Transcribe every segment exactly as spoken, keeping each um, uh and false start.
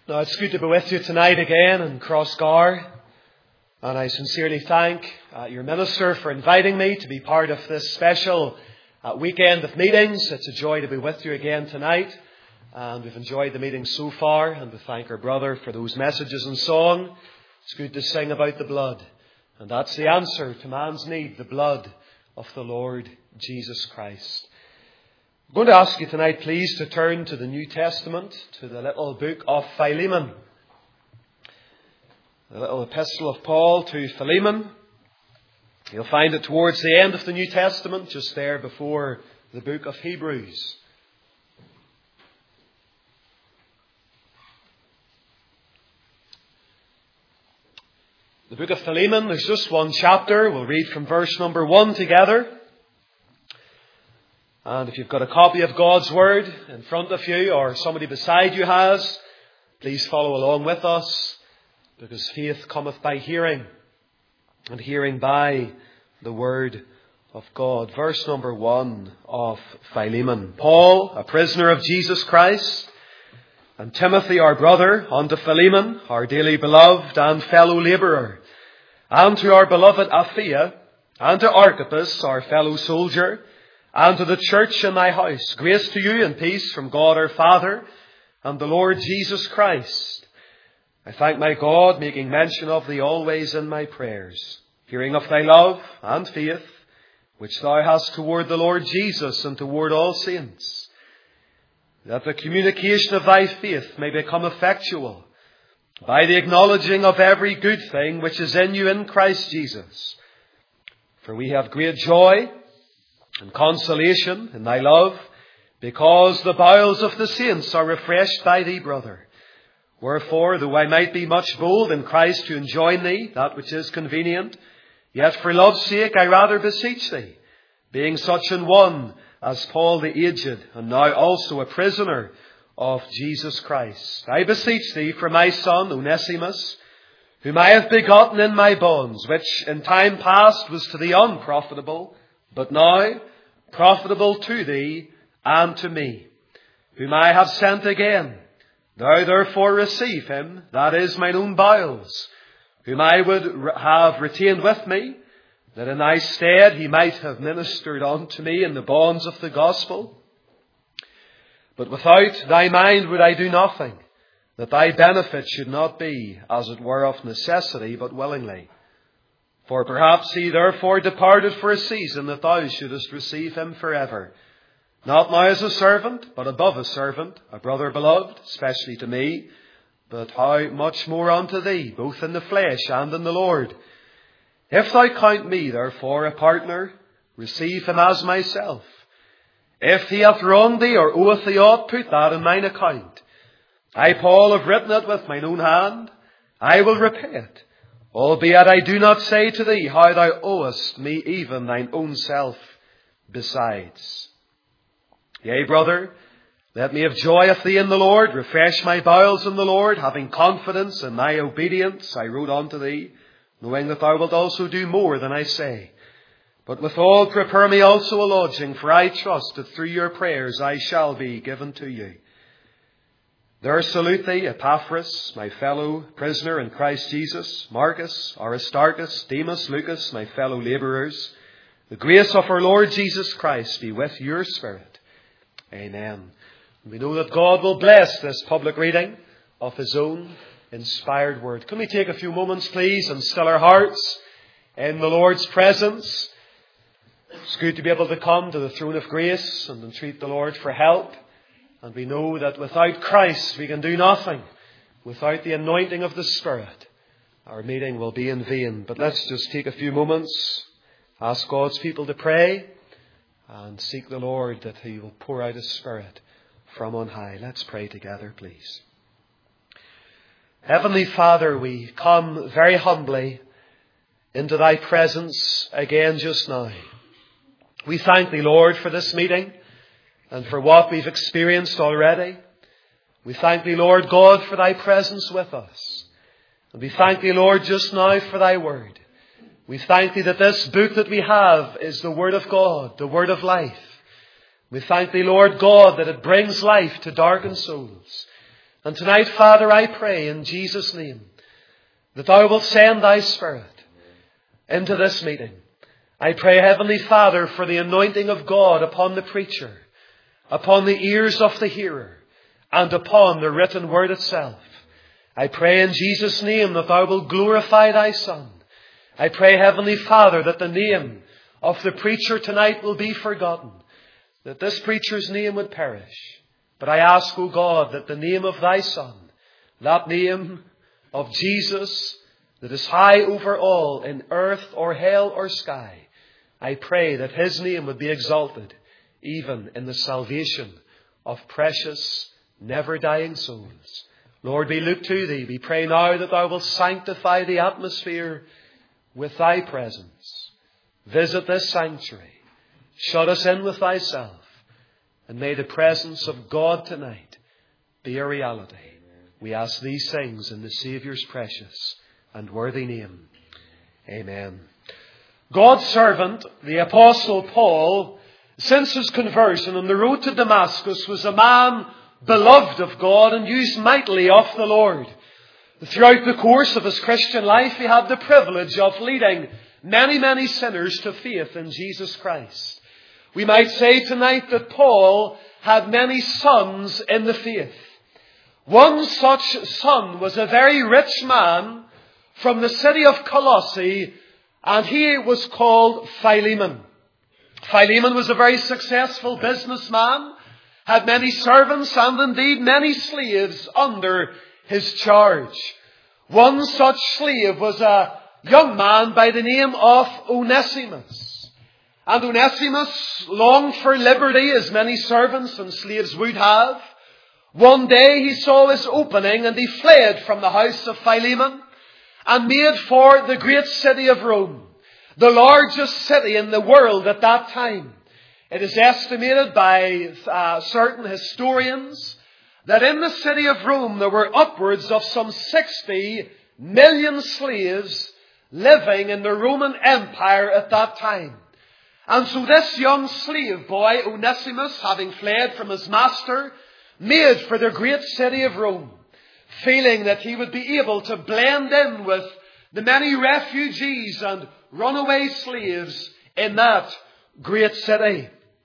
Now, it's good to be with you tonight again in Crossgar, and I sincerely thank uh, your minister for inviting me to be part of this special uh, weekend of meetings. It's a joy to be with you again tonight, and we've enjoyed the meeting so far, and we thank our brother for those messages and song. It's good to sing about the blood, and that's the answer to man's need, the blood of the Lord Jesus Christ. I'm going to ask you tonight, please, to turn to the New Testament, to the little book of Philemon. The little epistle of Paul to Philemon. You'll find it towards the end of the New Testament, just there before the book of Hebrews. The book of Philemon, there's just one chapter. We'll read from verse number one together. And if you've got a copy of God's Word in front of you, or somebody beside you has, please follow along with us, because faith cometh by hearing, and hearing by the Word of God. Verse number one of Philemon. Paul, a prisoner of Jesus Christ, and Timothy, our brother, unto Philemon, our dearly beloved and fellow labourer, and to our beloved Apphia, and to Archippus, our fellow soldier, and to the church in thy house, grace to you and peace from God our Father and the Lord Jesus Christ. I thank my God, making mention of thee always in my prayers, hearing of thy love and faith, which thou hast toward the Lord Jesus and toward all saints, that the communication of thy faith may become effectual by the acknowledging of every good thing which is in you in Christ Jesus. For we have great joy and consolation in thy love, because the bowels of the saints are refreshed by thee, brother. Wherefore, though I might be much bold in Christ to enjoin thee that which is convenient, yet for love's sake I rather beseech thee, being such an one as Paul the aged, and now also a prisoner of Jesus Christ. I beseech thee for my son Onesimus, whom I have begotten in my bonds, which in time past was to thee unprofitable, but now profitable to thee and to me, whom I have sent again. Thou therefore receive him, that is mine own bowels, whom I would have retained with me, that in thy stead he might have ministered unto me in the bonds of the gospel. But without thy mind would I do nothing, that thy benefit should not be, as it were, of necessity, but willingly. For perhaps he therefore departed for a season, that thou shouldest receive him forever. Not now as a servant, but above a servant, a brother beloved, especially to me, but how much more unto thee, both in the flesh and in the Lord. If thou count me therefore a partner, receive him as myself. If he hath wronged thee, or oweth thee aught, put that in mine account. I, Paul, have written it with mine own hand. I will repay it. Albeit I do not say to thee how thou owest me even thine own self besides. Yea, brother, let me have joy of thee in the Lord, refresh my bowels in the Lord, having confidence in thy obedience. I wrote unto thee, knowing that thou wilt also do more than I say. But withal prepare me also a lodging, for I trust that through your prayers I shall be given to you. There salute thee, Epaphras, my fellow prisoner in Christ Jesus, Marcus, Aristarchus, Demas, Lucas, my fellow labourers. The grace of our Lord Jesus Christ be with your spirit. Amen. We know that God will bless this public reading of his own inspired word. Can we take a few moments, please, and still our hearts in the Lord's presence? It's good to be able to come to the throne of grace and entreat the Lord for help. And we know that without Christ we can do nothing. Without the anointing of the Spirit, our meeting will be in vain. But let's just take a few moments, ask God's people to pray, and seek the Lord that he will pour out his Spirit from on high. Let's pray together, please. Heavenly Father, we come very humbly into thy presence again just now. We thank thee, Lord, for this meeting, and for what we've experienced already. We thank thee, Lord God, for thy presence with us. And we thank thee, Lord, just now for thy word. We thank thee that this book that we have is the word of God, the word of life. We thank thee, Lord God, that it brings life to darkened souls. And tonight, Father, I pray in Jesus' name that thou wilt send thy Spirit into this meeting. I pray, Heavenly Father, for the anointing of God upon the preacher, upon the ears of the hearer, and upon the written word itself. I pray in Jesus' name that thou wilt glorify thy Son. I pray, Heavenly Father, that the name of the preacher tonight will be forgotten, that this preacher's name would perish. But I ask, O God, that the name of thy Son, that name of Jesus that is high over all in earth or hell or sky, I pray that his name would be exalted even in the salvation of precious, never-dying souls. Lord, we look to thee. We pray now that thou wilt sanctify the atmosphere with thy presence. Visit this sanctuary. Shut us in with thyself. And may the presence of God tonight be a reality. We ask these things in the Saviour's precious and worthy name. Amen. God's servant, the Apostle Paul, since his conversion on the road to Damascus, was a man beloved of God and used mightily of the Lord. Throughout the course of his Christian life, he had the privilege of leading many, many sinners to faith in Jesus Christ. We might say tonight that Paul had many sons in the faith. One such son was a very rich man from the city of Colossae, and he was called Philemon. Philemon was a very successful businessman, had many servants and indeed many slaves under his charge. One such slave was a young man by the name of Onesimus. And Onesimus longed for liberty as many servants and slaves would have. One day he saw this opening and he fled from the house of Philemon and made for the great city of Rome, the largest city in the world at that time. It is estimated by uh, certain historians that in the city of Rome there were upwards of some sixty million slaves living in the Roman Empire at that time. And so this young slave boy, Onesimus, having fled from his master, made for the great city of Rome, feeling that he would be able to blend in with the many refugees and runaway slaves in that great city.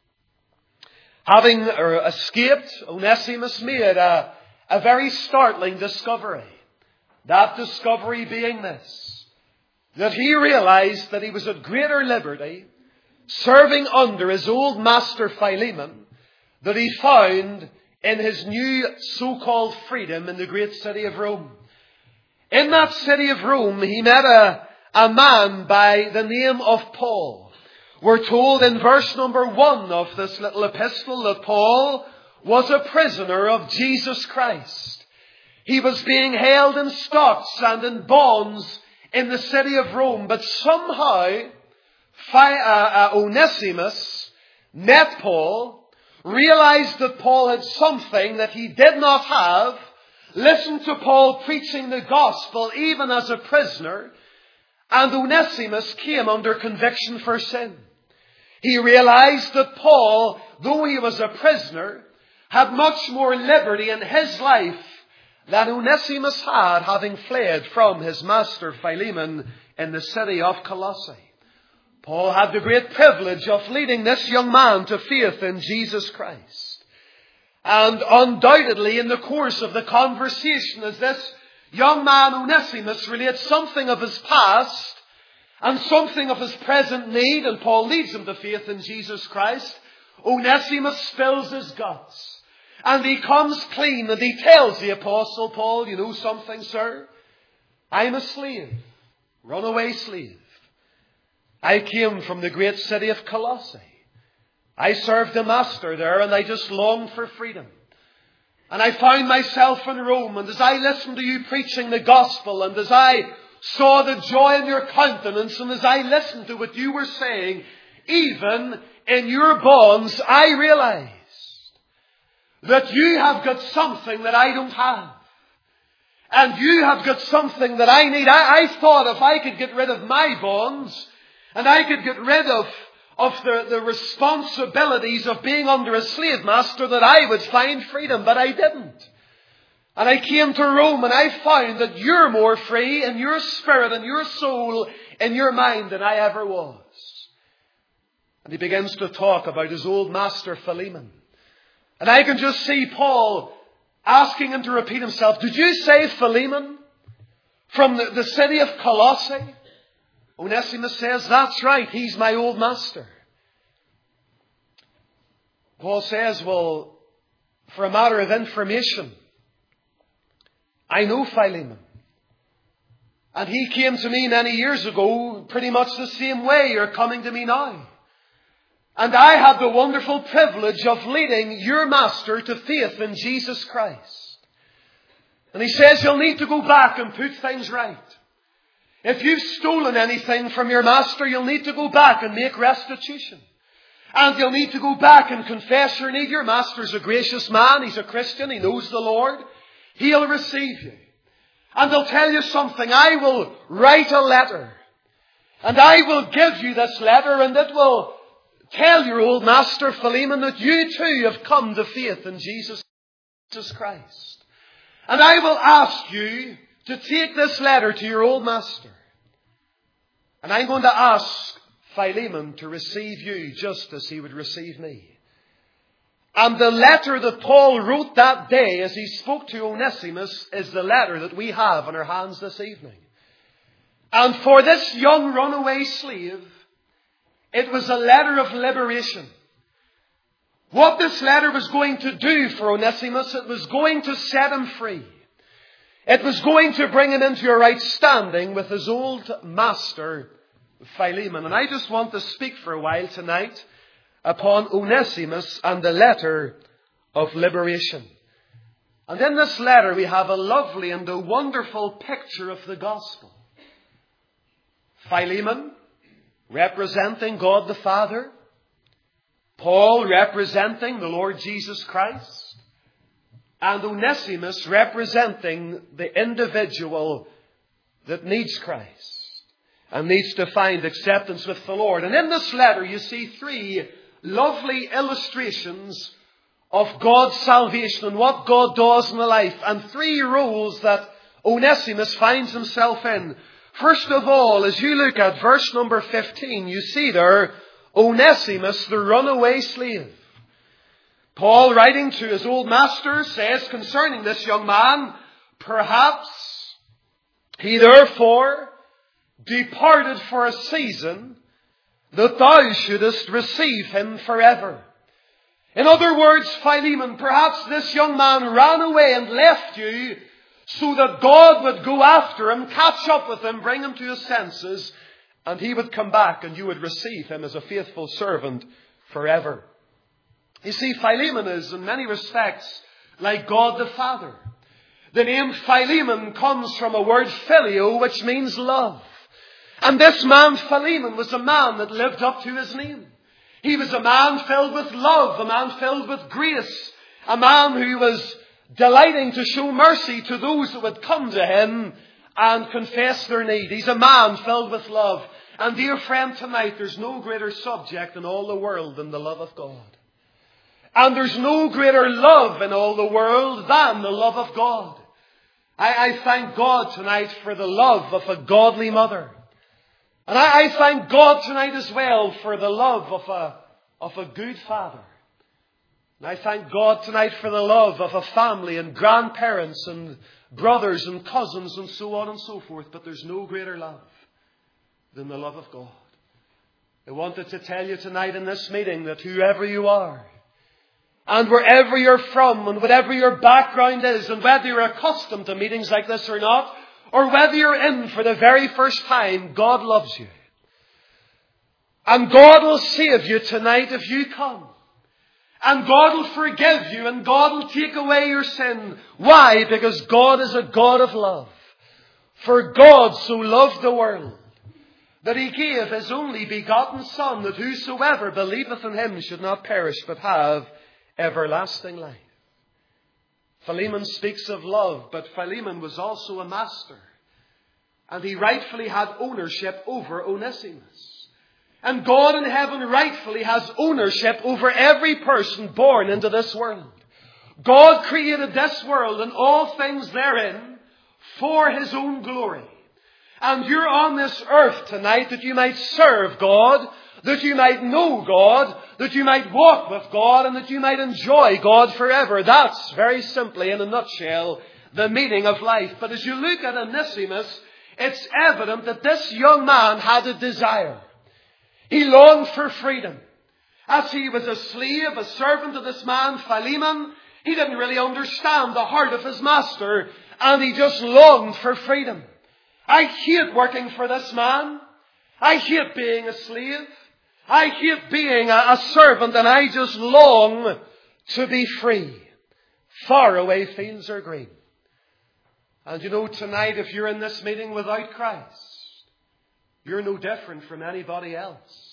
Having escaped, Onesimus made a, a very startling discovery. That discovery being this, that he realized that he was at greater liberty serving under his old master Philemon that he found in his new so-called freedom in the great city of Rome. In that city of Rome, he met a, a man by the name of Paul. We're told in verse number one of this little epistle that Paul was a prisoner of Jesus Christ. He was being held in stocks and in bonds in the city of Rome, but somehow Phi, uh, uh, Onesimus met Paul, realized that Paul had something that he did not have, listened to Paul preaching the gospel even as a prisoner, and Onesimus came under conviction for sin. He realized that Paul, though he was a prisoner, had much more liberty in his life than Onesimus had, having fled from his master Philemon in the city of Colossae. Paul had the great privilege of leading this young man to faith in Jesus Christ. And undoubtedly in the course of the conversation, as this young man Onesimus relates something of his past and something of his present need, and Paul leads him to faith in Jesus Christ, Onesimus spills his guts. And he comes clean and he tells the Apostle Paul, you know something, sir? I'm a slave, runaway slave. I came from the great city of Colossae. I served a master there and I just longed for freedom. And I found myself in Rome, and as I listened to you preaching the gospel, and as I saw the joy in your countenance, and as I listened to what you were saying, even in your bonds, I realized that you have got something that I don't have. And you have got something that I need. I, I thought if I could get rid of my bonds, and I could get rid of, of the, the responsibilities of being under a slave master, that I would find freedom. But I didn't. And I came to Rome and I found that you're more free in your spirit and your soul, in your mind than I ever was. And he begins to talk about his old master Philemon. And I can just see Paul asking him to repeat himself. Did you say Philemon from the, the city of Colossae? Onesimus says, that's right, he's my old master. Paul says, well, for a matter of information, I know Philemon. And he came to me many years ago pretty much the same way you're coming to me now. And I had the wonderful privilege of leading your master to faith in Jesus Christ. And he says you'll need to go back and put things right. If you've stolen anything from your master, you'll need to go back and make restitution. And you'll need to go back and confess your need. Your master's a gracious man. He's a Christian. He knows the Lord. He'll receive you. And I'll tell you something. I will write a letter. And I will give you this letter, and it will tell your old master Philemon that you too have come to faith in Jesus Christ. And I will ask you to take this letter to your old master. And I'm going to ask Philemon to receive you just as he would receive me. And the letter that Paul wrote that day as he spoke to Onesimus is the letter that we have in our hands this evening. And for this young runaway slave, it was a letter of liberation. What this letter was going to do for Onesimus, it was going to set him free. It was going to bring him into a right standing with his old master, Philemon. And I just want to speak for a while tonight upon Onesimus and the letter of liberation. And in this letter we have a lovely and a wonderful picture of the gospel. Philemon representing God the Father. Paul representing the Lord Jesus Christ. And Onesimus representing the individual that needs Christ and needs to find acceptance with the Lord. And in this letter you see three lovely illustrations of God's salvation and what God does in the life, and three roles that Onesimus finds himself in. First of all, as you look at verse number fifteen, you see there Onesimus, the runaway slave. Paul, writing to his old master, says concerning this young man, perhaps he therefore departed for a season, that thou shouldest receive him forever. In other words, Philemon, perhaps this young man ran away and left you so that God would go after him, catch up with him, bring him to his senses, and he would come back and you would receive him as a faithful servant forever. You see, Philemon is in many respects like God the Father. The name Philemon comes from a word phileo, which means love. And this man Philemon was a man that lived up to his name. He was a man filled with love, a man filled with grace, a man who was delighting to show mercy to those that would come to him and confess their need. He's a man filled with love. And dear friend, tonight there's no greater subject in all the world than the love of God. And there's no greater love in all the world than the love of God. I, I thank God tonight for the love of a godly mother. And I, I thank God tonight as well for the love of a, of a good father. And I thank God tonight for the love of a family and grandparents and brothers and cousins and so on and so forth. But there's no greater love than the love of God. I wanted to tell you tonight in this meeting that whoever you are, and wherever you're from, and whatever your background is, and whether you're accustomed to meetings like this or not, or whether you're in for the very first time, God loves you. And God will save you tonight if you come. And God will forgive you, and God will take away your sin. Why? Because God is a God of love. For God so loved the world that he gave his only begotten Son, that whosoever believeth in him should not perish but have everlasting life. Philemon speaks of love, but Philemon was also a master. And he rightfully had ownership over Onesimus. And God in heaven rightfully has ownership over every person born into this world. God created this world and all things therein for His own glory. And you're on this earth tonight that you might serve God, that you might know God, that you might walk with God, and that you might enjoy God forever. That's very simply, in a nutshell, the meaning of life. But as you look at Onesimus, it's evident that this young man had a desire. He longed for freedom. As he was a slave, a servant of this man, Philemon, he didn't really understand the heart of his master, and he just longed for freedom. I hate working for this man. I hate being a slave. I hate being a, a servant, and I just long to be free. Far away fields are green. And you know, tonight, if you're in this meeting without Christ, you're no different from anybody else.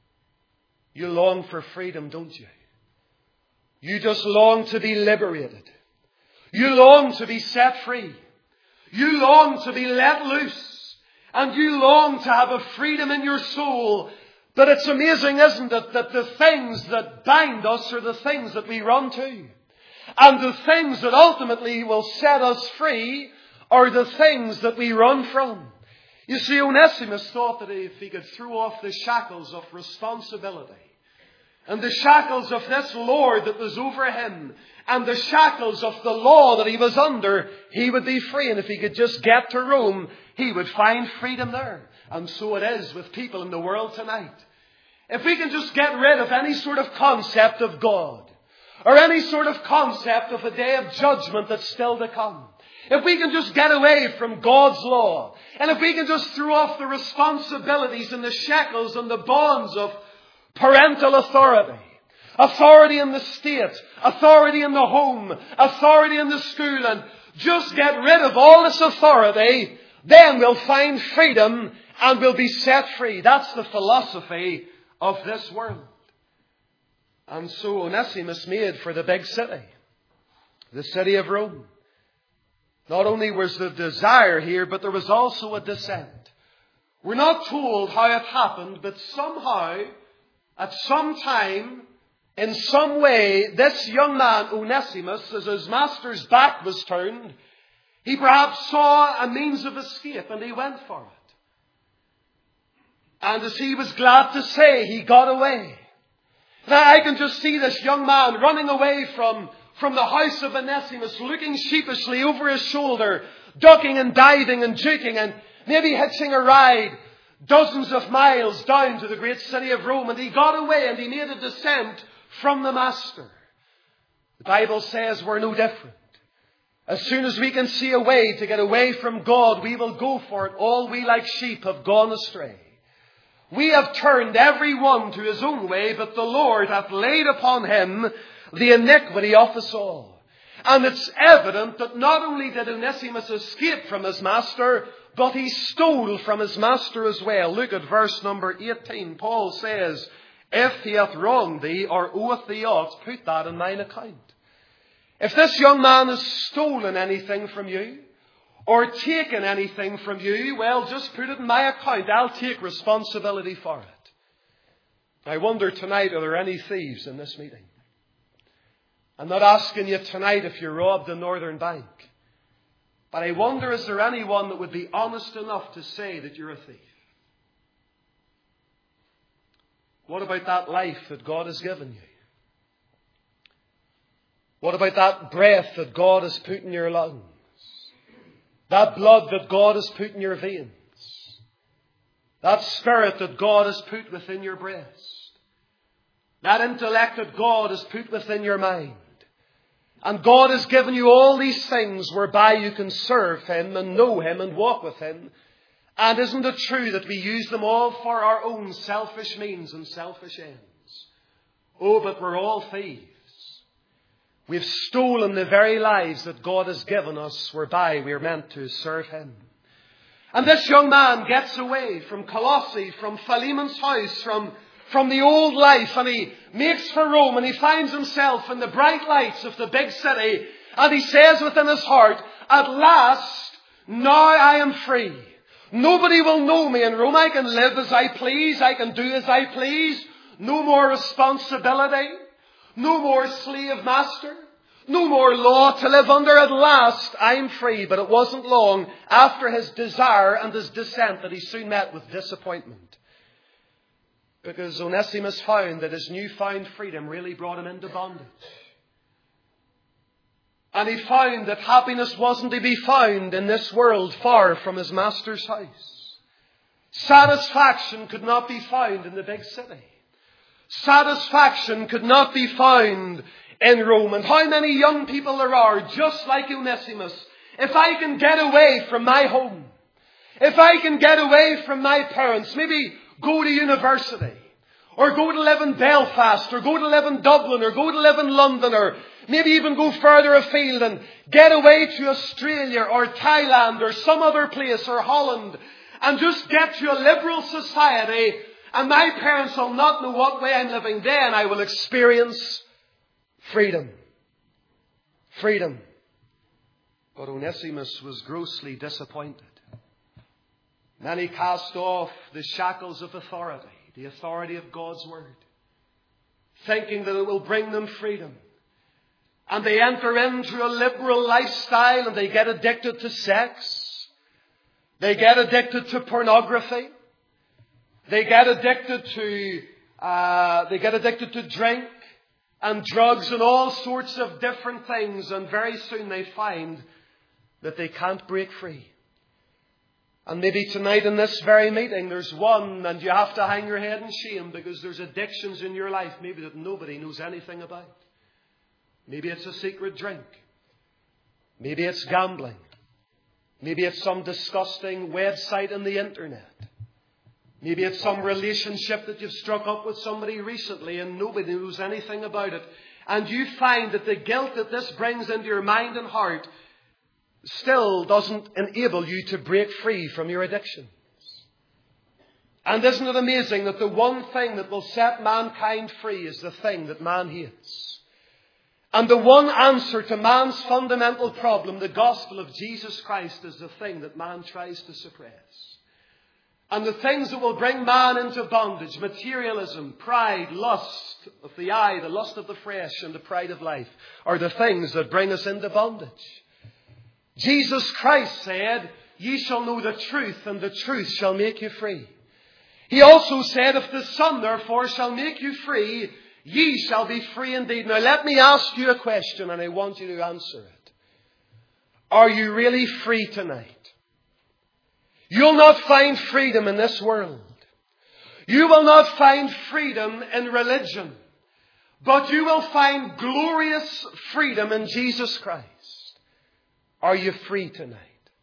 You long for freedom, don't you? You just long to be liberated. You long to be set free. You long to be let loose. And you long to have a freedom in your soul. But it's amazing, isn't it, that the things that bind us are the things that we run to. And the things that ultimately will set us free are the things that we run from. You see, Onesimus thought that if he could throw off the shackles of responsibility, and the shackles of this Lord that was over him, and the shackles of the law that he was under, he would be free. And if he could just get to Rome, he would find freedom there. And so it is with people in the world tonight. If we can just get rid of any sort of concept of God, or any sort of concept of a day of judgment that's still to come, if we can just get away from God's law, and if we can just throw off the responsibilities and the shackles and the bonds of parental authority, authority in the state, authority in the home, authority in the school, and just get rid of all this authority, then we'll find freedom and we'll be set free. That's the philosophy of this world. And so Onesimus made for the big city, the city of Rome. Not only was the desire here, but there was also a descent. We're not told how it happened, but somehow, at some time, in some way, this young man, Onesimus, as his master's back was turned, he perhaps saw a means of escape and he went for it. And as he was glad to say, he got away. Now I can just see this young man running away from, from the house of Onesimus, looking sheepishly over his shoulder, ducking and diving and juking and maybe hitching a ride dozens of miles down to the great city of Rome. And he got away and he made a descent from the master. The Bible says we're no different. As soon as we can see a way to get away from God, we will go for it. All we like sheep have gone astray. We have turned every one to his own way, but the Lord hath laid upon him the iniquity of us all. And it's evident that not only did Onesimus escape from his master, but he stole from his master as well. Look at verse number eighteen. Paul says, if he hath wronged thee or oweth thee aught, put that in mine account. If this young man has stolen anything from you, or taken anything from you, well, just put it in my account. I'll take responsibility for it. I wonder tonight, are there any thieves in this meeting? I'm not asking you tonight if you robbed a Northern Bank. But I wonder, is there anyone that would be honest enough to say that you're a thief? What about that life that God has given you? What about that breath that God has put in your lungs? That blood that God has put in your veins? That spirit that God has put within your breast? That intellect that God has put within your mind? And God has given you all these things whereby you can serve Him and know Him and walk with Him. And isn't it true that we use them all for our own selfish means and selfish ends? Oh, but we're all thieves. We've stolen the very lives that God has given us whereby we are meant to serve Him. And this young man gets away from Colossae, from Philemon's house, from, from the old life, and he makes for Rome, and he finds himself in the bright lights of the big city, and he says within his heart, at last, now I am free. Nobody will know me in Rome. I can live as I please. I can do as I please. No more responsibility. No more slave master. No more law to live under. At last I'm free. But it wasn't long after his desire and his descent that he soon met with disappointment. Because Onesimus found that his newfound freedom really brought him into bondage. And he found that happiness wasn't to be found in this world far from his master's house. Satisfaction could not be found in the big city. Satisfaction could not be found in Rome. And how many young people there are just like Onesimus. If I can get away from my home, if I can get away from my parents, maybe go to university, or go to live in Belfast, or go to live in Dublin, or go to live in London, or maybe even go further afield and get away to Australia or Thailand or some other place or Holland and just get to a liberal society, and my parents will not know what way I'm living, then I will experience freedom. Freedom. But Onesimus was grossly disappointed. Then he cast off the shackles of authority, the authority of God's Word, thinking that it will bring them freedom. And they enter into a liberal lifestyle and they get addicted to sex. They get addicted to pornography. They get addicted to, uh, they get addicted to drink and drugs and all sorts of different things. And very soon they find that they can't break free. And maybe tonight in this very meeting there's one, and you have to hang your head in shame because there's addictions in your life maybe that nobody knows anything about. Maybe it's a secret drink. Maybe it's gambling. Maybe it's some disgusting website on the internet. Maybe it's some relationship that you've struck up with somebody recently and nobody knows anything about it. And you find that the guilt that this brings into your mind and heart still doesn't enable you to break free from your addictions. And isn't it amazing that the one thing that will set mankind free is the thing that man hates? And the one answer to man's fundamental problem, the gospel of Jesus Christ, is the thing that man tries to suppress. And the things that will bring man into bondage, materialism, pride, lust of the eye, the lust of the flesh, and the pride of life, are the things that bring us into bondage. Jesus Christ said, "Ye shall know the truth, and the truth shall make you free." He also said, "If the Son therefore shall make you free, ye shall be free indeed." Now let me ask you a question, and I want you to answer it. Are you really free tonight? You'll not find freedom in this world. You will not find freedom in religion. But you will find glorious freedom in Jesus Christ. Are you free tonight?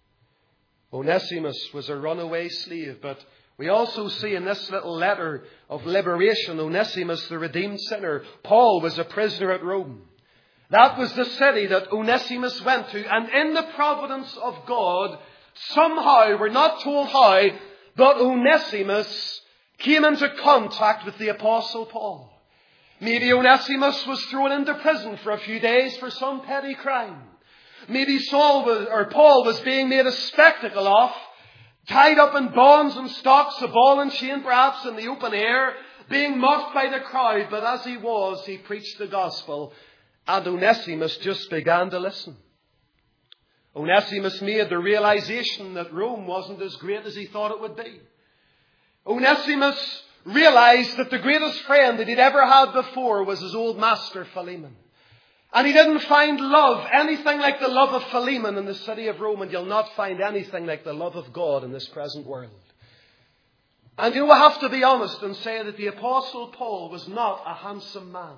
Onesimus was a runaway slave, but we also see in this little letter of liberation, Onesimus, the redeemed sinner. Paul was a prisoner at Rome. That was the city that Onesimus went to. And in the providence of God, somehow, we're not told how, but Onesimus came into contact with the Apostle Paul. Maybe Onesimus was thrown into prison for a few days for some petty crime. Maybe Saul was, or Paul was being made a spectacle of, tied up in bonds and stocks, a ball and chain perhaps in the open air, being mocked by the crowd. But as he was, he preached the gospel, and Onesimus just began to listen. Onesimus made the realization that Rome wasn't as great as he thought it would be. Onesimus realized that the greatest friend that he'd ever had before was his old master Philemon. And he didn't find love, anything like the love of Philemon in the city of Rome, and you'll not find anything like the love of God in this present world. And you know, I have to be honest and say that the Apostle Paul was not a handsome man.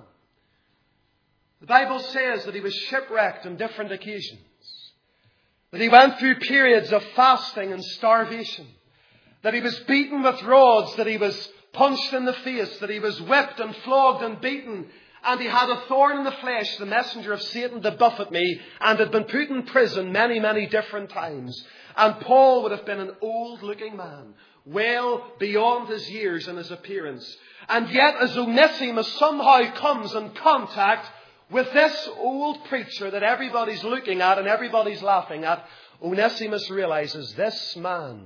The Bible says that he was shipwrecked on different occasions. That he went through periods of fasting and starvation. That he was beaten with rods. That he was punched in the face. That he was whipped and flogged and beaten. And he had a thorn in the flesh, the messenger of Satan, to buffet me. And had been put in prison many, many different times. And Paul would have been an old-looking man. Well beyond his years and his appearance. And yet as Onesimus somehow comes in contact with this old preacher that everybody's looking at and everybody's laughing at, Onesimus realizes this man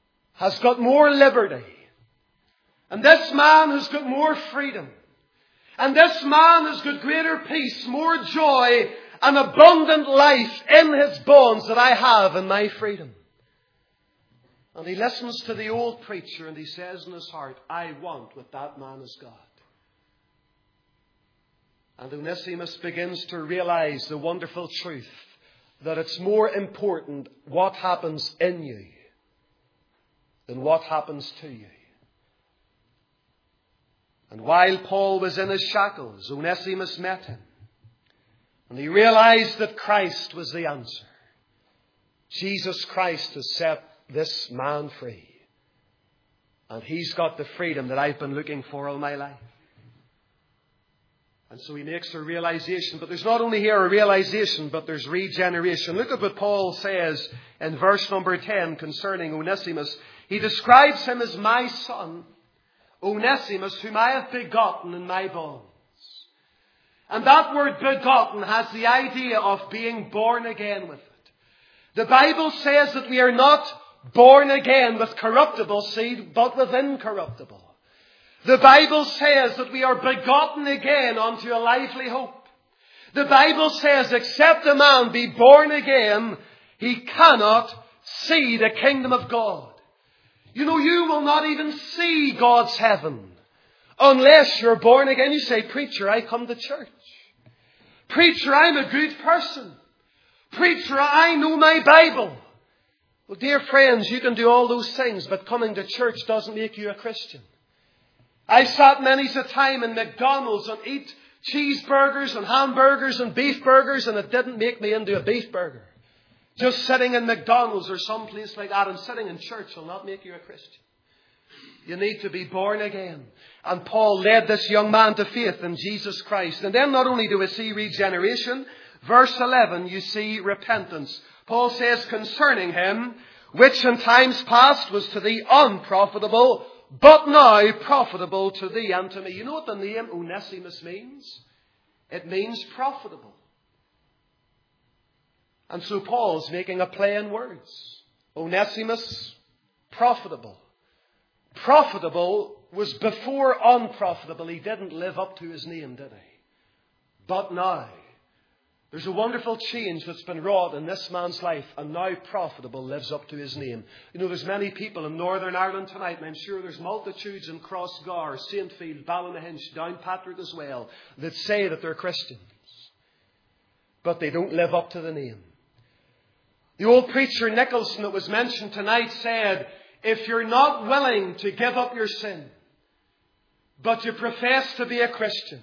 has got more liberty. And this man has got more freedom. And this man has got greater peace, more joy, and abundant life in his bones than I have in my freedom. And he listens to the old preacher and he says in his heart, I want what that man has got. And Onesimus begins to realize the wonderful truth that it's more important what happens in you than what happens to you. And while Paul was in his shackles, Onesimus met him. And he realized that Christ was the answer. Jesus Christ has set this man free. And he's got the freedom that I've been looking for all my life. And so he makes a realization. But there's not only here a realization, but there's regeneration. Look at what Paul says in verse number ten concerning Onesimus. He describes him as my son, Onesimus, whom I have begotten in my bonds. And that word begotten has the idea of being born again with it. The Bible says that we are not born again with corruptible seed, but with incorruptible. The Bible says that we are begotten again unto a lively hope. The Bible says, except a man be born again, he cannot see the kingdom of God. You know, you will not even see God's heaven unless you're born again. You say, preacher, I come to church. Preacher, I'm a good person. Preacher, I know my Bible. Well, dear friends, you can do all those things, but coming to church doesn't make you a Christian. I sat many's a time in McDonald's and eat cheeseburgers and hamburgers and beef burgers, and it didn't make me into a beef burger. Just sitting in McDonald's or some place like that and sitting in church will not make you a Christian. You need to be born again. And Paul led this young man to faith in Jesus Christ. And then not only do we see regeneration, verse eleven, you see repentance. Paul says concerning him, which in times past was to thee unprofitable, but now profitable to thee and to me. You know what the name Onesimus means? It means profitable. And so Paul's making a play in words. Onesimus, profitable. Profitable was before unprofitable. He didn't live up to his name, did he? But now, there's a wonderful change that's been wrought in this man's life, and now profitable lives up to his name. You know, there's many people in Northern Ireland tonight, and I'm sure there's multitudes in Crossgar, Saintfield, Ballynahinch, Downpatrick as well, that say that they're Christians. But they don't live up to the name. The old preacher Nicholson that was mentioned tonight said, if you're not willing to give up your sin, but you profess to be a Christian,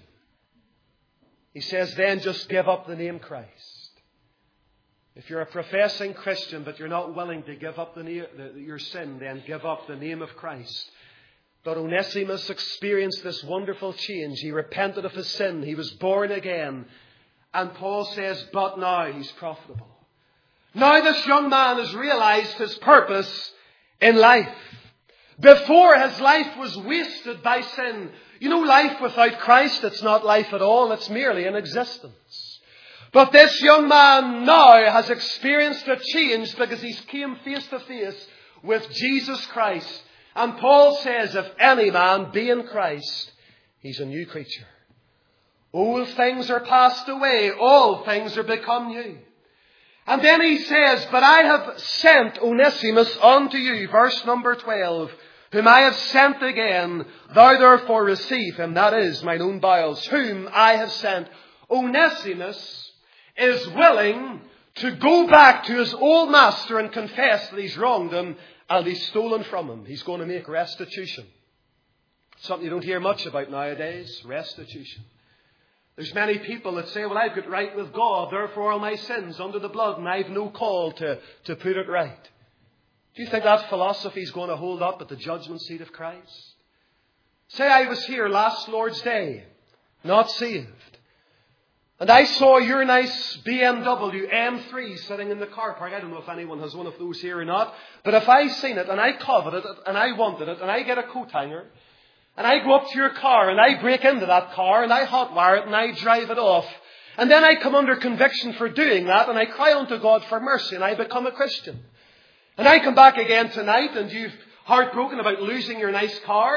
he says, then just give up the name Christ. If you're a professing Christian, but you're not willing to give up the name, the, your sin, then give up the name of Christ. But Onesimus experienced this wonderful change. He repented of his sin. He was born again. And Paul says, but now he's profitable. Now this young man has realized his purpose in life. Before, his life was wasted by sin. You know, life without Christ, it's not life at all. It's merely an existence. But this young man now has experienced a change because he's came face to face with Jesus Christ. And Paul says, if any man be in Christ, he's a new creature. Old things are passed away. All things are become new. And then he says, but I have sent Onesimus unto you, verse number twelve, whom I have sent again, thou therefore receive him, that is mine own bowels, whom I have sent. Onesimus is willing to go back to his old master and confess that he's wronged him and he's stolen from him. He's going to make restitution. Something you don't hear much about nowadays, restitution. There's many people that say, well, I've got right with God, therefore all my sins under the blood, and I've no call to, to put it right. Do you think that philosophy is going to hold up at the judgment seat of Christ? Say I was here last Lord's Day, not saved, and I saw your nice B M W M three sitting in the car park. I don't know if anyone has one of those here or not, but if I seen it and I coveted it and I wanted it and I get a coat hanger, and I go up to your car and I break into that car and I hotwire it and I drive it off. And then I come under conviction for doing that and I cry unto God for mercy and I become a Christian. And I come back again tonight and you've heartbroken about losing your nice car.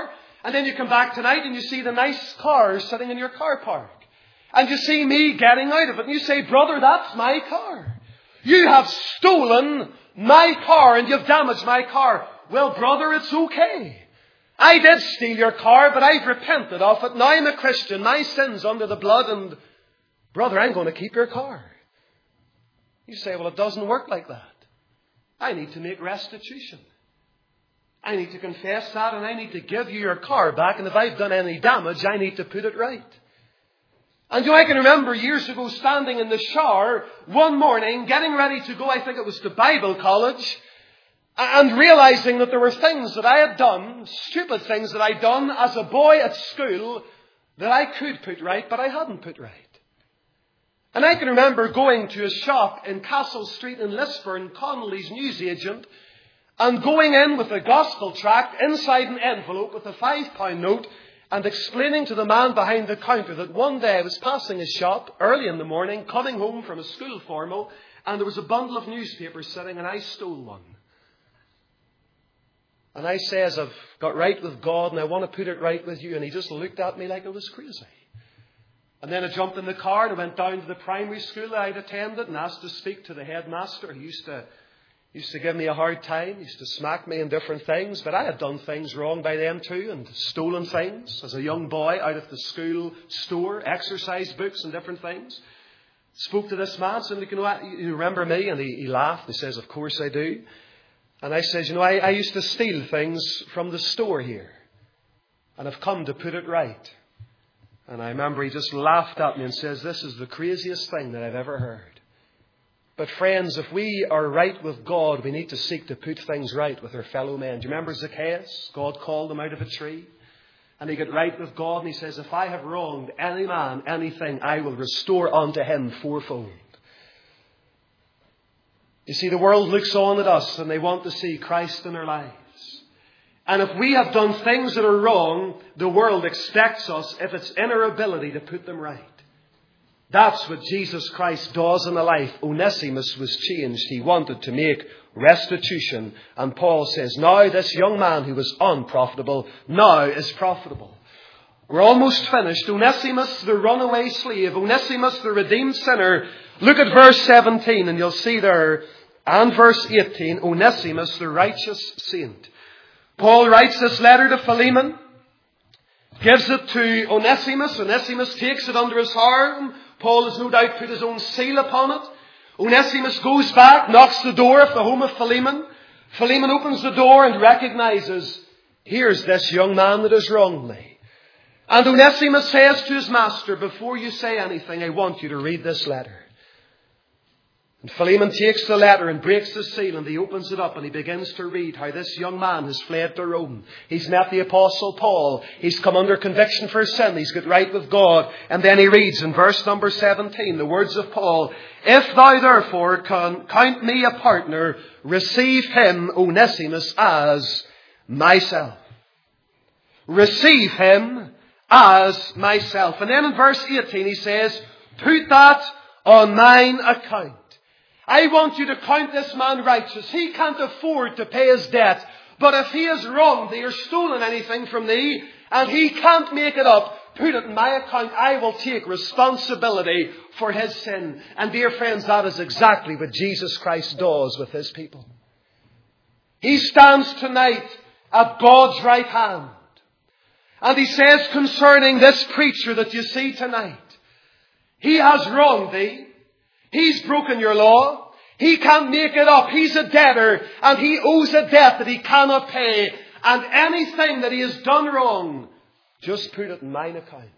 And then you come back tonight and you see the nice car sitting in your car park. And you see me getting out of it. And you say, brother, that's my car. You have stolen my car and you've damaged my car. Well, brother, it's okay. I did steal your car, but I've repented of it. Now I'm a Christian. My sin's under the blood. And brother, I'm going to keep your car. You say, well, it doesn't work like that. I need to make restitution. I need to confess that and I need to give you your car back. And if I've done any damage, I need to put it right. And you know, I can remember years ago standing in the shower one morning, getting ready to go, I think it was to Bible college, and realizing that there were things that I had done, stupid things that I'd done as a boy at school, that I could put right, but I hadn't put right. And I can remember going to a shop in Castle Street in Lisburn, Connolly's newsagent, and going in with a gospel tract inside an envelope with a five pound note and explaining to the man behind the counter that one day I was passing his shop early in the morning, coming home from a school formal, and there was a bundle of newspapers sitting and I stole one. And I says, I've got right with God and I want to put it right with you. And he just looked at me like I was crazy. And then I jumped in the car and I went down to the primary school that I'd attended and asked to speak to the headmaster. He used to, used to give me a hard time. He used to smack me and different things. But I had done things wrong by them too and stolen things as a young boy out of the school store, exercise books and different things. Spoke to this man, said, you know, you remember me? And he, he laughed. He says, of course I do. And I says, you know, I, I used to steal things from the store here. And I've come to put it right. And I remember he just laughed at me and says, this is the craziest thing that I've ever heard. But friends, if we are right with God, we need to seek to put things right with our fellow men. Do you remember Zacchaeus? God called him out of a tree. And he got right with God and he says, if I have wronged any man, anything, I will restore unto him fourfold. You see, the world looks on at us and they want to see Christ in our lives. And if we have done things that are wrong, the world expects us, if it's in our ability, to put them right. That's what Jesus Christ does in the life. Onesimus was changed. He wanted to make restitution. And Paul says, now this young man who was unprofitable now is profitable. We're almost finished. Onesimus, the runaway slave. Onesimus, the redeemed sinner. Look at verse seventeen and you'll see there, and verse eighteen, Onesimus, the righteous saint. Paul writes this letter to Philemon, gives it to Onesimus. Onesimus takes it under his arm. Paul has no doubt put his own seal upon it. Onesimus goes back, knocks the door of the home of Philemon. Philemon opens the door and recognizes, here's this young man that has wronged me. And Onesimus says to his master, before you say anything, I want you to read this letter. And Philemon takes the letter and breaks the seal and he opens it up and he begins to read how this young man has fled to Rome. He's met the Apostle Paul. He's come under conviction for sin. He's got right with God. And then he reads in verse number seventeen, the words of Paul, if thou therefore can count me a partner, receive him, Onesimus, as myself. Receive him as myself. And then in verse eighteen he says, put that on mine account. I want you to count this man righteous. He can't afford to pay his debt. But if he has wronged thee or stolen anything from thee, and he can't make it up, put it in my account. I will take responsibility for his sin. And dear friends, that is exactly what Jesus Christ does with his people. He stands tonight at God's right hand. And he says concerning this preacher that you see tonight, he has wronged thee. He's broken your law. He can't make it up. He's a debtor and he owes a debt that he cannot pay. And anything that he has done wrong, just put it in mine account.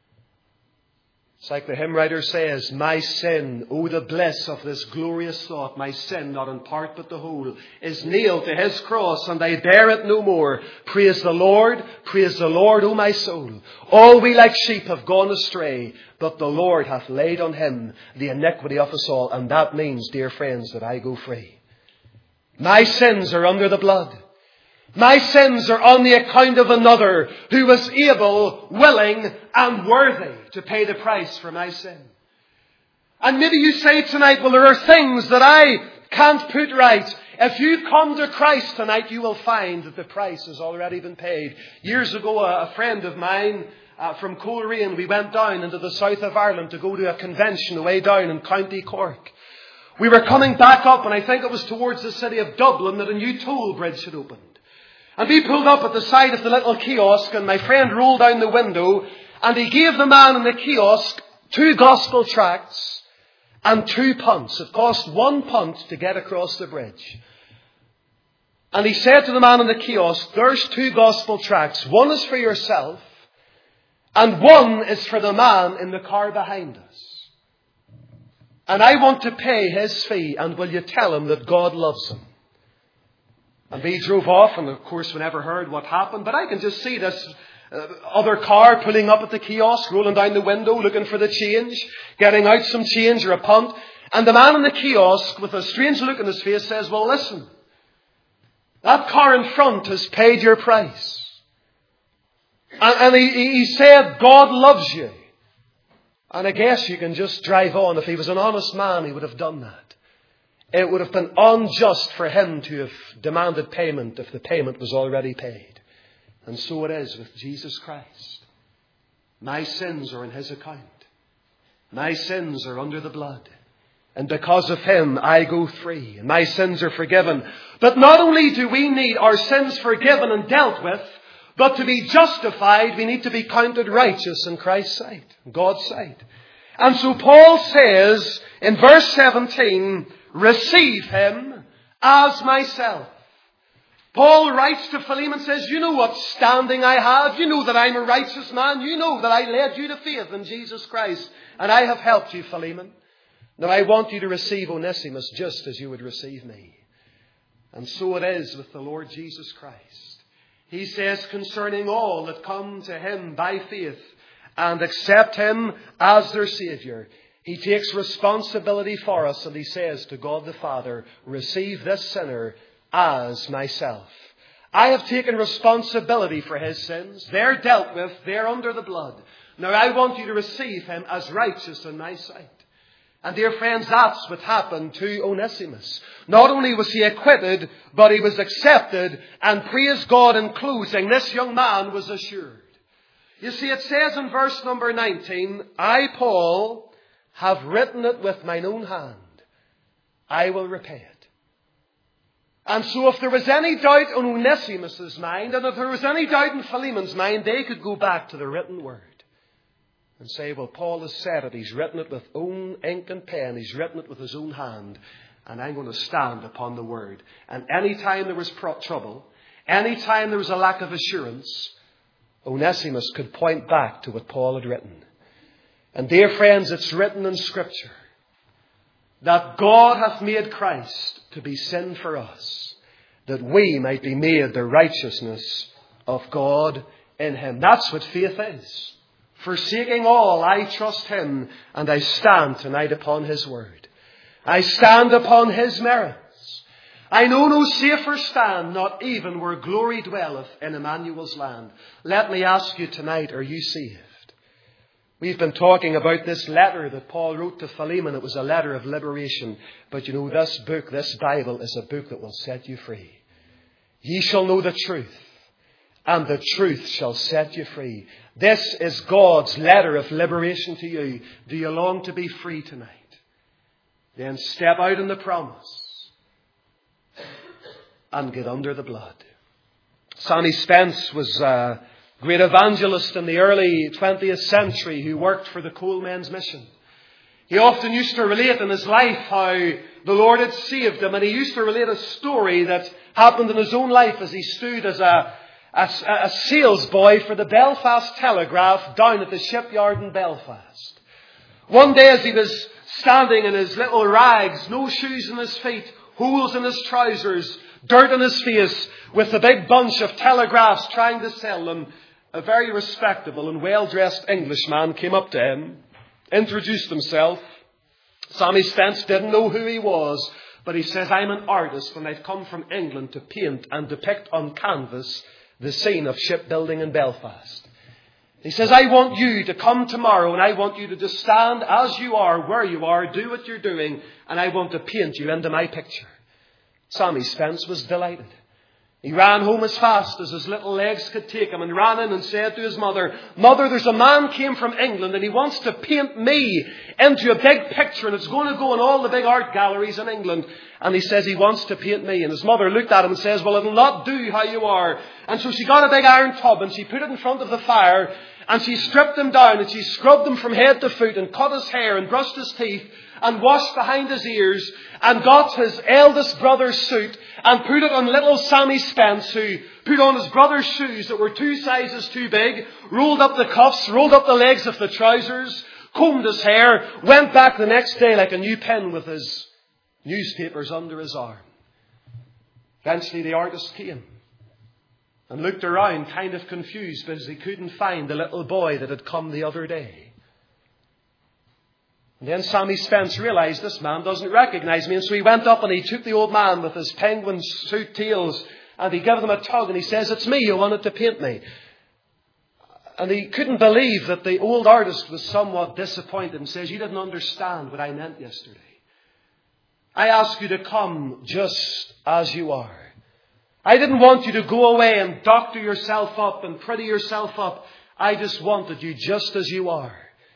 It's like the hymn writer says, my sin, oh the bliss of this glorious thought, my sin, not in part but the whole, is nailed to his cross and I bear it no more. Praise the Lord, praise the Lord, O my soul. All we like sheep have gone astray, but the Lord hath laid on him the iniquity of us all. And that means, dear friends, that I go free. My sins are under the blood. My sins are on the account of another who was able, willing, and worthy to pay the price for my sin. And maybe you say tonight, well, there are things that I can't put right If you come to Christ tonight, you will find that the price has already been paid. Years ago, a friend of mine uh, from Coleraine, we went down into the south of Ireland to go to a convention away down in County Cork. We were coming back up, and I think it was towards the city of Dublin, that a new toll bridge had opened. And we pulled up at the side of the little kiosk, and my friend rolled down the window, and he gave the man in the kiosk two gospel tracts and two punts. It cost one punt to get across the bridge. And he said to the man in the kiosk, there's two gospel tracts. One is for yourself, and one is for the man in the car behind us. And I want to pay his fee, and will you tell him that God loves him? And we drove off, and of course we never heard what happened. But I can just see this uh, other car pulling up at the kiosk, rolling down the window, looking for the change, getting out some change or a punt. And the man in the kiosk, with a strange look on his face, says, well, listen, that car in front has paid your price. And, and he, he said, God loves you. And I guess you can just drive on. If he was an honest man, he would have done that. It would have been unjust for him to have demanded payment if the payment was already paid. And so it is with Jesus Christ. My sins are in his account. My sins are under the blood. And because of him, I go free. And my sins are forgiven. But not only do we need our sins forgiven and dealt with, but to be justified, we need to be counted righteous in Christ's sight, God's sight. And so Paul says in verse seventeen, receive him as myself. Paul writes to Philemon, says, you know what standing I have. You know that I'm a righteous man. You know that I led you to faith in Jesus Christ. And I have helped you, Philemon. Now I want you to receive Onesimus just as you would receive me. And so it is with the Lord Jesus Christ. He says concerning all that come to him by faith and accept him as their Saviour, he takes responsibility for us, and he says to God the Father, receive this sinner as myself. I have taken responsibility for his sins. They're dealt with. They're under the blood. Now I want you to receive him as righteous in my sight. And dear friends, that's what happened to Onesimus. Not only was he acquitted, but he was accepted. And praise God, in closing, this young man was assured. You see, it says in verse number nineteen, I, Paul, have written it with mine own hand. I will repay it. And so if there was any doubt on Onesimus' mind, and if there was any doubt in Philemon's mind, they could go back to the written word and say, well, Paul has said it. He's written it with own ink and pen. He's written it with his own hand. And I'm going to stand upon the word. And any time there was pro- trouble, any time there was a lack of assurance, Onesimus could point back to what Paul had written. And dear friends, it's written in Scripture that God hath made Christ to be sin for us, that we might be made the righteousness of God in him. That's what faith is. Forsaking all, I trust him, and I stand tonight upon his word. I stand upon his merits. I know no safer stand, not even where glory dwelleth in Emmanuel's land. Let me ask you tonight, are you saved? We've been talking about this letter that Paul wrote to Philemon. It was a letter of liberation. But you know, this book, this Bible, is a book that will set you free. Ye shall know the truth, and the truth shall set you free. This is God's letter of liberation to you. Do you long to be free tonight? Then step out in the promise and get under the blood. Sammy Spence was a great evangelist in the early twentieth century who worked for the Coalmen's Mission. He often used to relate in his life how the Lord had saved him, and he used to relate a story that happened in his own life as he stood as a A, a sales boy for the Belfast Telegraph down at the shipyard in Belfast. One day as he was standing in his little rags, no shoes in his feet, holes in his trousers, dirt in his face, with a big bunch of telegraphs trying to sell them, a very respectable and well-dressed Englishman came up to him, introduced himself. Sammy Spence didn't know who he was, but he says, I'm an artist and I've come from England to paint and depict on canvas the scene of shipbuilding in Belfast. He says, I want you to come tomorrow, and I want you to just stand as you are, where you are, do what you're doing, and I want to paint you into my picture. Sammy Spence was delighted. He ran home as fast as his little legs could take him and ran in and said to his mother, "Mother, there's a man came from England and he wants to paint me into a big picture and it's going to go in all the big art galleries in England. And he says he wants to paint me." And his mother looked at him and says, "Well, it'll not do how you are." And so she got a big iron tub and she put it in front of the fire and she stripped him down and she scrubbed him from head to foot and cut his hair and brushed his teeth and washed behind his ears and got his eldest brother's suit and put it on little Sammy Spence, who put on his brother's shoes that were two sizes too big, rolled up the cuffs, rolled up the legs of the trousers, combed his hair, went back the next day like a new pin with his newspapers under his arm. Eventually the artist came and looked around kind of confused because he couldn't find the little boy that had come the other day. And then Sammy Spence realized this man doesn't recognize me. And so he went up and he took the old man with his penguin suit tails and he gave him a tug and he says, "It's me, you wanted to paint me." And he couldn't believe that the old artist was somewhat disappointed and says, "You didn't understand what I meant yesterday. I asked you to come just as you are. I didn't want you to go away and doctor yourself up and pretty yourself up. I just wanted you just as you are."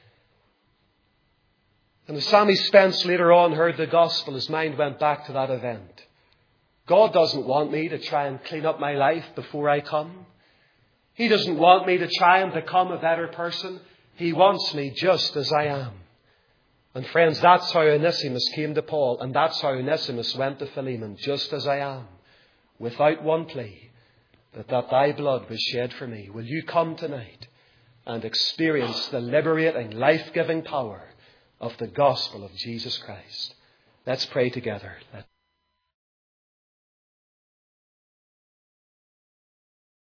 And as Sammy Spence later on heard the gospel, his mind went back to that event. God doesn't want me to try and clean up my life before I come. He doesn't want me to try and become a better person. He wants me just as I am. And friends, that's how Onesimus came to Paul. And that's how Onesimus went to Philemon, just as I am, without one plea, but that thy blood was shed for me. Will you come tonight and experience the liberating, life-giving power of the gospel of Jesus Christ? Let's pray together. Let's